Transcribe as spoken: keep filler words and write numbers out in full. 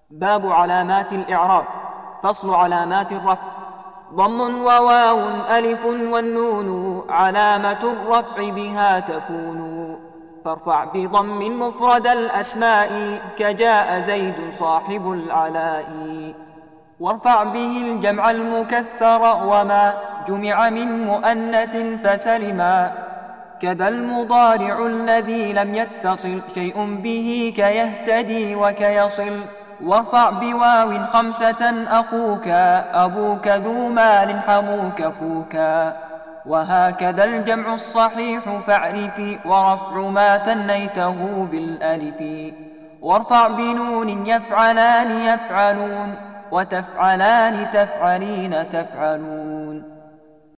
باب علامات الإعراب. فصل علامات الرفع. ضم وواو ألف والنون علامة الرفع بها تكون، فارفع بضم مفرد الأسماء كجاء زيد صاحب العلاء، وارفع به الجمع المكسر وما جمع من مؤنث فسلما، كذا المضارع الذي لم يتصل شيء به كيهتدي وكيصل، وارفع بواو خمسة أخوك أبوك ذو مال حموك فوكا، وهكذا الجمع الصحيح فاعرفي ورفع ما ثنيته بالألف، وارفع بنون يفعلان يفعلون وتفعلان تفعلين تفعلون.